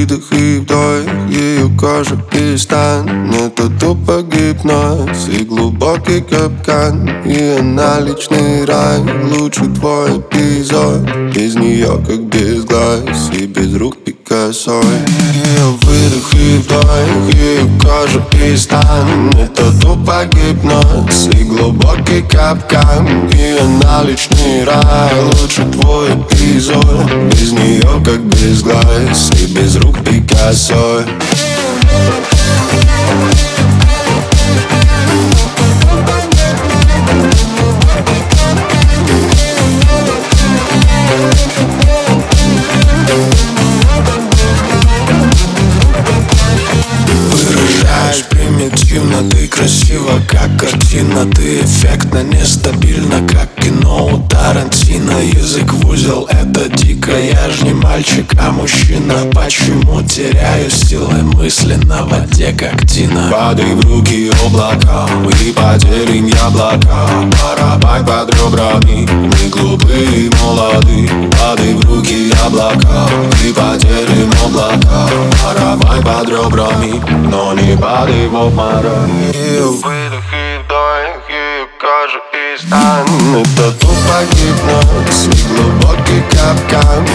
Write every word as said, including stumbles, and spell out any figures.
выдох и вдох, ее кожа и стан. Это тупо гипноз и глубокий капкан. И она личный рай, лучше твой эпизод. Без нее как без глаз и без рук Пикассо. Ее выдох и вдох, ее кожа и стан. Это тупо гипноз и глубокий капкан. И она личный рай, лучше твой эпизод. Без нее как без глаз и без рук Пикассо. Выражаешь примитивно, ты красива, как картина. Ты эффектно, нестабильно, как кино у Тарантино. Язык в узел, это дико, я ж не мальчик, а мужчина. Почему теряю силы мысли на воде, как Дина? Падай в руки облакам и поделим яблока. Барабань под ребрами, мы глупые и молоды. Падай в руки яблока и поделим облака. Барабань под ребрами, но не падай в обморок. Ее выдох и вдох, ее кожа и стан. Это тупо гипноз и глубокий капкан.